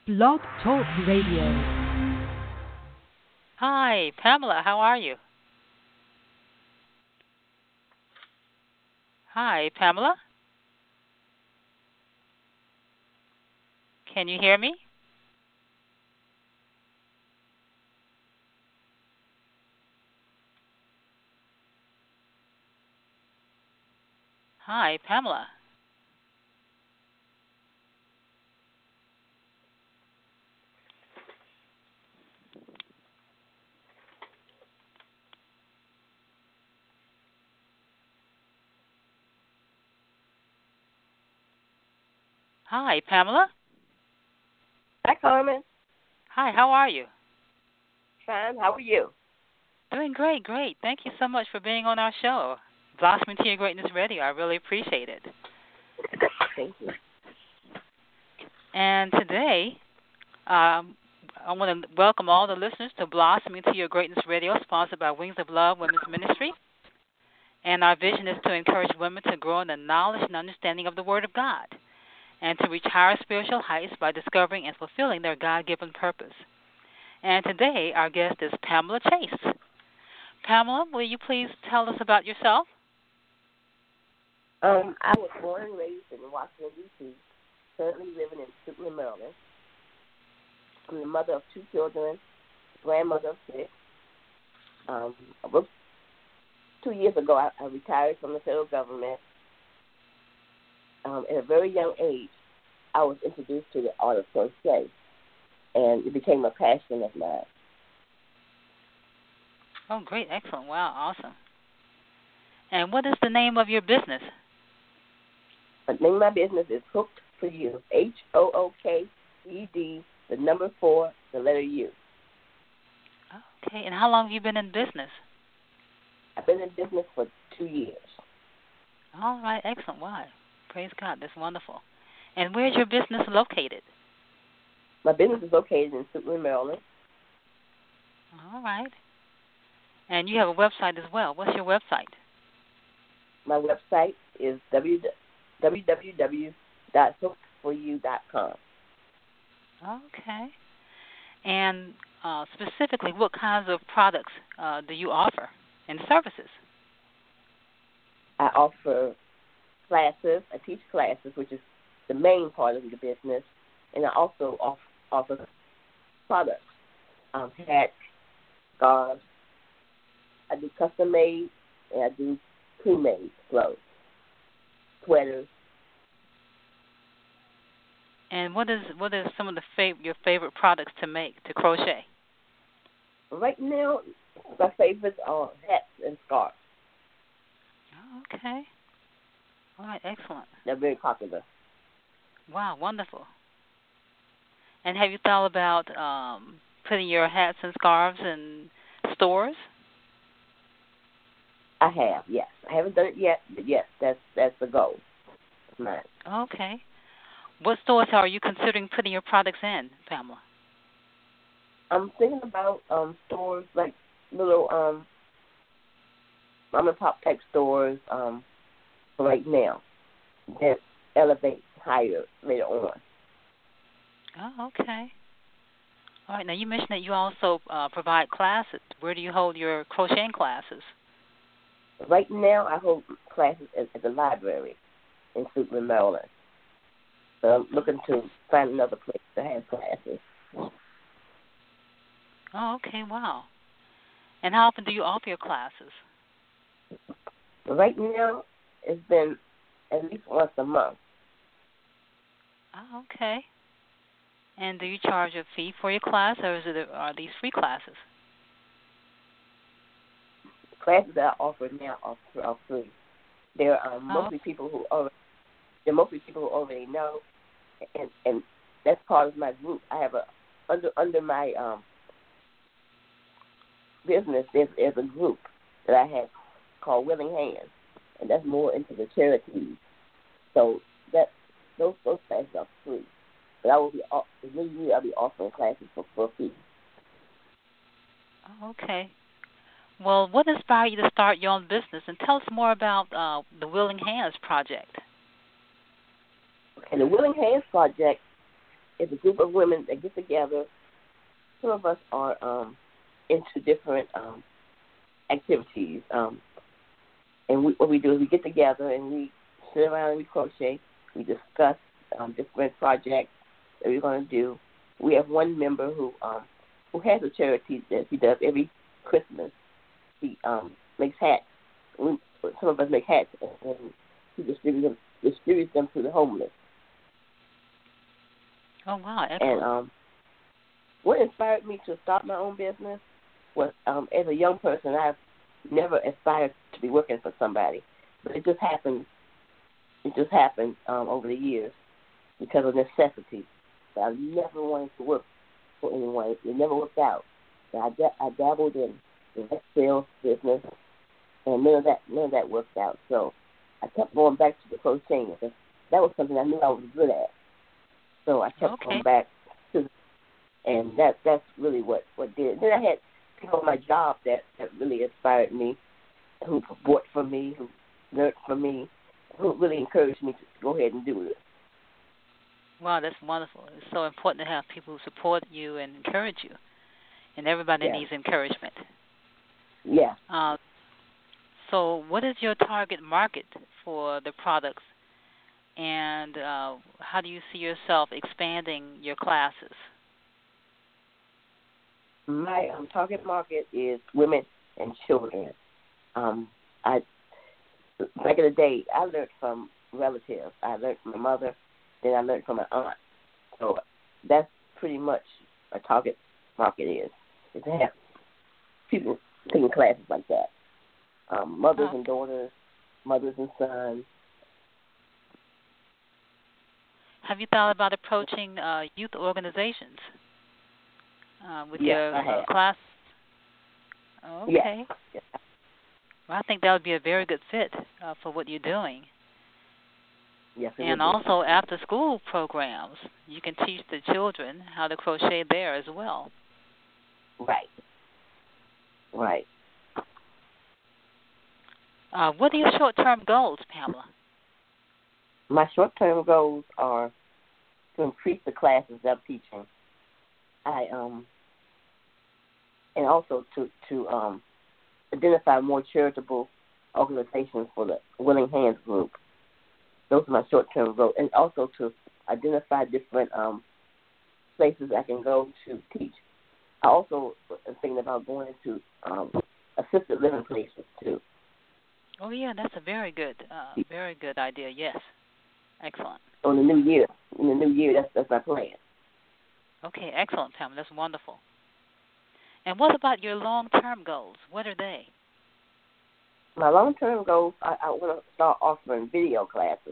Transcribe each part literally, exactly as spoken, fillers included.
Blog Talk Radio. Hi, Pamela. How are you? Hi, Pamela. Can you hear me? Hi, Pamela. Hi, Pamela. Hi, Carmen. Hi, how are you? Fine. How are you? Doing great, great. Thank you so much for being on our show, Blossoming to Your Greatness Radio. I really appreciate it. Thank you. And today, um, I want to welcome all the listeners to Blossoming to Your Greatness Radio, sponsored by Wings of Love Women's Ministry. And our vision is to encourage women to grow in the knowledge and understanding of the Word of God and to reach higher spiritual heights by discovering and fulfilling their God-given purpose. And today, our guest is Pamela Chase. Pamela, will you please tell us about yourself? Um, I was born and raised in Washington, D C, currently living in Suitland, Maryland. I'm the mother of two children, grandmother of six. Um, about two years ago, I, I retired from the federal government. Um, at a very young age, I was introduced to the art of crochet, and it became a passion of mine. Oh, great. Excellent. Wow. Awesome. And what is the name of your business? The name of my business is Hooked for You, H O O K E D, the number four, the letter U. Okay. And how long have you been in business? I've been in business for two years. All right. Excellent. Wow. Praise God. That's wonderful. And where's your business located? My business is located in Suitland, Maryland. All right. And you have a website as well. What's your website? My website is w w w dot hooked for you dot com. Okay. And uh, specifically, what kinds of products uh, do you offer and services? I offer classes. I teach classes, which is the main part of the business, and I also off, offer products, um, hats, scarves. I do custom made, and I do pre-made clothes, sweaters. And what is what is some of the fav- your favorite products to make, to crochet? Right now, my favorites are hats and scarves. Okay. All right, excellent. They're very popular. Wow, wonderful. And have you thought about um, putting your hats and scarves in stores? I have, yes. I haven't done it yet, but yes, that's that's the goal of mine. Okay. What stores are you considering putting your products in, Pamela? I'm thinking about um, stores like little um, mom and pop type stores um, right now that elevate higher later on. Oh, okay. All right. Now, you mentioned that you also uh, provide classes. Where do you hold your crocheting classes? Right now, I hold classes at, at the library in Suitland, Maryland. So I'm looking to find another place to have classes. Oh, okay. Wow. And how often do you offer your classes? Right now, it's been at least once a month. Oh, okay. And do you charge a fee for your class, or is it are these free classes? Classes that I offer now are, are free. They're um, mostly Oh. people who already, they're mostly people who already know, and and that's part of my group. I have a under under my um, business. There's, there's a group that I have called Willing Hands, and that's more into the charities. So that those those classes are free. But I will be usually I'll be offering classes for for free. Oh, okay. Well, what inspired you to start your own business? And tell us more about uh, the Willing Hands Project. And the Willing Hands Project it's a group of women that get together. Some of us are um, into different um, activities. Um, and we, what we do is we get together and we sit around and we crochet. We discuss um, different projects that we're going to do. We have one member who um, who has a charity that he does every Christmas. He um, makes hats. We, some of us make hats, and he distributes them, distributes them to the homeless. Oh, wow. Excellent. And um, what inspired me to start my own business was, um, as a young person, I've never aspired to be working for somebody. But it just happened. It just happened um, over the years because of necessity. But I never wanted to work for anyone. It never worked out. So I, da- I dabbled in the sales business, and none of that none of that worked out. So I kept going back to the crocheting because that was something I knew I was good at. So I kept okay. going back to, and that that's really what what did. Then I had people on my job that that really inspired me, who bought for me, who learned from me, who really encouraged me to go ahead and do it. Wow, that's wonderful. It's so important to have people who support you and encourage you. And everybody Yeah. needs encouragement. Yeah. Uh, so what is your target market for the products? And uh, how do you see yourself expanding your classes? My um, target market is women and children. Um, I back in the day, I learned from relatives. I learned from my mother, then I learned from my aunt. So that's pretty much a target market is, is to have people taking classes like that. Um, mothers oh. and daughters, mothers and sons. Have you thought about approaching uh, youth organizations uh, with Yes, your I have. uh, class? Okay. Yes. Well, I think that would be a very good fit uh, for what you're doing. Yes, it and also after-school programs. You can teach the children how to crochet there as well. Right. Right. Uh, what are your short-term goals, Pamela? My short-term goals are to increase the classes that I'm teaching. I um and also to to um identify more charitable organizations for the Willing Hands group. Those are my short-term goals, and also to identify different um places I can go to teach. I also am thinking about going to um, assisted living places too. Oh yeah, that's a very good, uh, very good idea. Yes, excellent. On the new year, in the new year, that's that's my plan. Okay, excellent, Pamela. That's wonderful. And what about your long-term goals? What are they? My long-term goals, I, I want to start offering video classes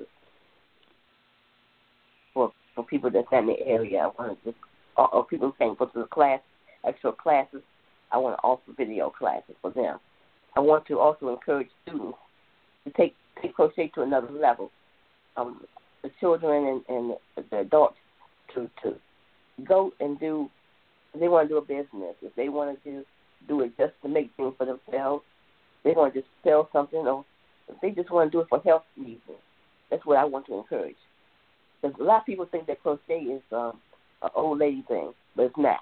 for for people that's in the area. I want to just, or, or people who can't go to the class, actual classes. I want to offer video classes for them. I want to also encourage students to take take crochet to another level. Um, the children and, and the adults to to go and do. If they want to do a business, if they want to do do it just to make things for themselves, they want to just sell something, or if they just want to do it for health reasons, that's what I want to encourage. Because a lot of people think that crochet is um, an old lady thing, but it's not.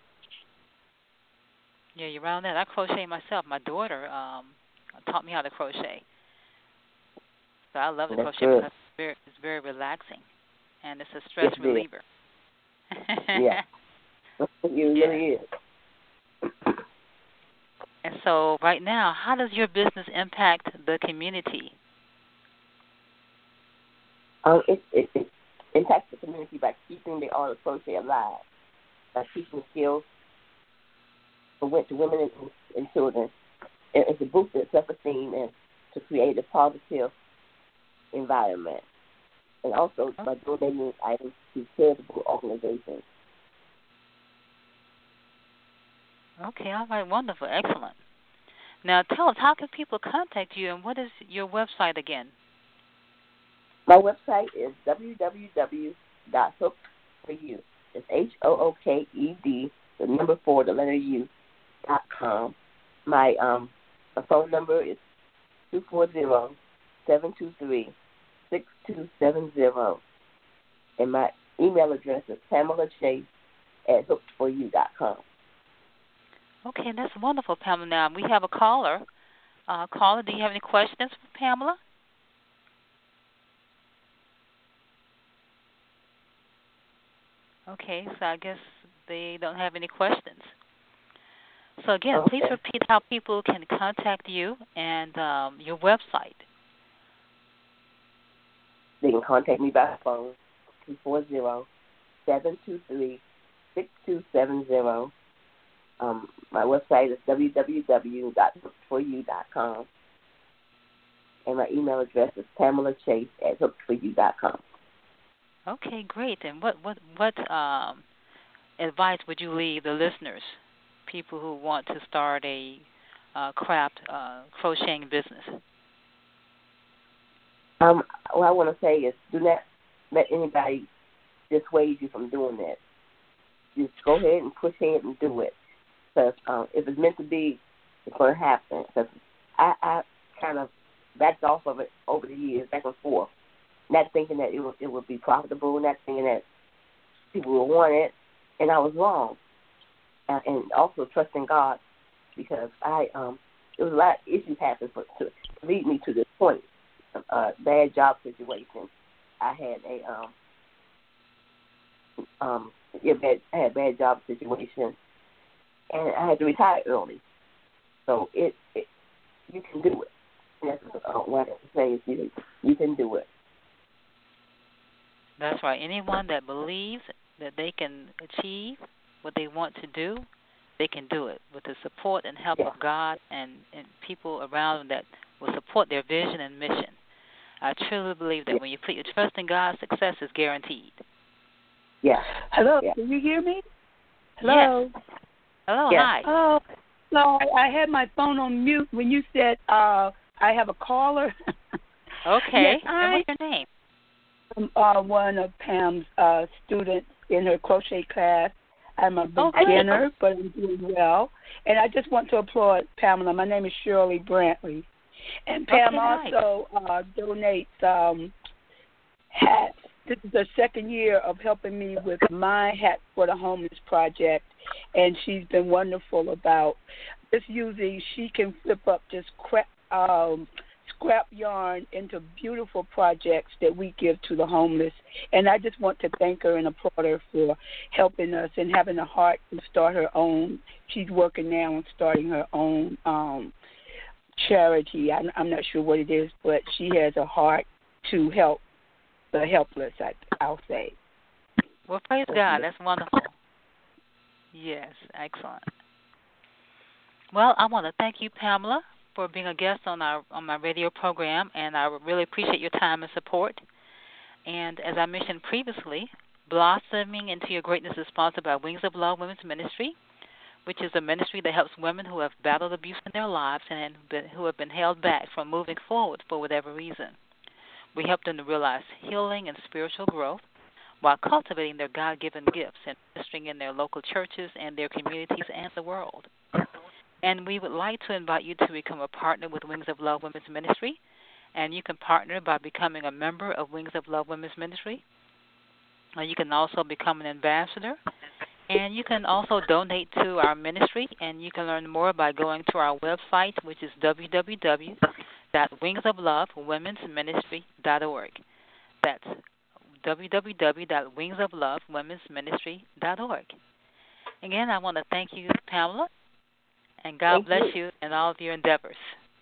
Yeah, you're around that. I crochet myself. My daughter um, taught me how to crochet. So I love to That's crochet good. because it's very, it's very relaxing, and it's a stress It's reliever. Yeah. It really Yeah. is. And so right now, how does your business impact the community? Um, it, it, it impacts the community by keeping the art of crochet alive, by teaching skills for to women and, and children, and, and to boost their self-esteem and to create a positive environment, and also by donating items to charitable organizations. Okay, all right, wonderful, excellent. Now tell us, how can people contact you, and what is your website again? My website is w w w dot hooked for you. It's H O O K E D, the number four, the letter U, dot com. My um my phone number is two four zero, seven two three, six two seven zero. And my email address is Pamela Chase at hooked for you dot com. Okay, that's wonderful, Pamela. Now, we have a caller. Uh, caller, do you have any questions for Pamela? Okay, so I guess they don't have any questions. So, again, Okay. please repeat how people can contact you and um, your website. They can contact me by phone, two four zero, seven two three, six two seven zero. Um, my website is w w w dot hooked for you dot com. And my email address is Pamela Chase at hooked for you dot com. Okay, great. And what what what um, advice would you leave the listeners, people who want to start a uh, craft uh, crocheting business? Um, what I want to say is, do not let anybody dissuade you from doing that. Just go ahead and push ahead and do it. Because um, if it's meant to be, it's going to happen. Because I, I kind of backed off of it over the years, back and forth, not thinking that it would, it would be profitable, not thinking that people would want it, and I was wrong. Uh, and also trusting God, because I um, there was a lot of issues happening for, to lead me to this point. Uh, bad job situation. I had a um, um, yeah, bad, I had a bad job situation, and I had to retire early. So it, it you can do it. That's uh, what I have to say is you, you can do it. That's right. Anyone that believes that they can achieve what they want to do, they can do it with the support and help Yeah. of God and, and people around them that will support their vision and mission. I truly believe that Yeah. when you put your trust in God, success is guaranteed. Yeah. Hello, Yeah. can you hear me? Hello. Yes. Hello, Yeah. hi. Oh, no, I, I had my phone on mute when you said uh, I have a caller. Okay. Yes, I, and what's your name? I'm uh, one of Pam's uh, students in her crochet class. I'm a Oh, great. beginner, but I'm doing well. And I just want to applaud Pamela. My name is Shirley Brantley. And Pam Okay, nice. also uh, donates um, hats. This is the second year of helping me with my Hats for the Homeless project, and she's been wonderful about just using, she can flip up just crap, um, scrap yarn into beautiful projects that we give to the homeless. And I just want to thank her and applaud her for helping us and having a heart to start her own. She's working now on starting her own um, charity. I'm, I'm not sure what it is, but she has a heart to help the helpless, I, I'll say. Well, praise God. That's wonderful. Yes, excellent. Well, I want to thank you, Pamela, for being a guest on our on my radio program, and I really appreciate your time and support. And as I mentioned previously, Blossoming into Your Greatness is sponsored by Wings of Love Women's Ministry, which is a ministry that helps women who have battled abuse in their lives and been, who have been held back from moving forward for whatever reason. We help them to realize healing and spiritual growth while cultivating their God-given gifts and ministering in their local churches and their communities and the world. And we would like to invite you to become a partner with Wings of Love Women's Ministry. And you can partner by becoming a member of Wings of Love Women's Ministry. Or you can also become an ambassador. And you can also donate to our ministry. And you can learn more by going to our website, which is w w w dot wings of love women's ministry dot org. That's w w w dot wings of love women's ministry dot org. Again, I want to thank you, Pamela, and God Thank bless you. you in all of your endeavors.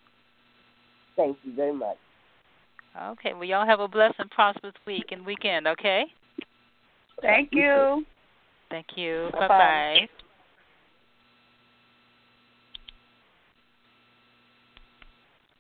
Thank you very much. Okay, well, y'all have a blessed and prosperous week and weekend, okay? Thank you. Thank you. Bye-bye. Bye-bye.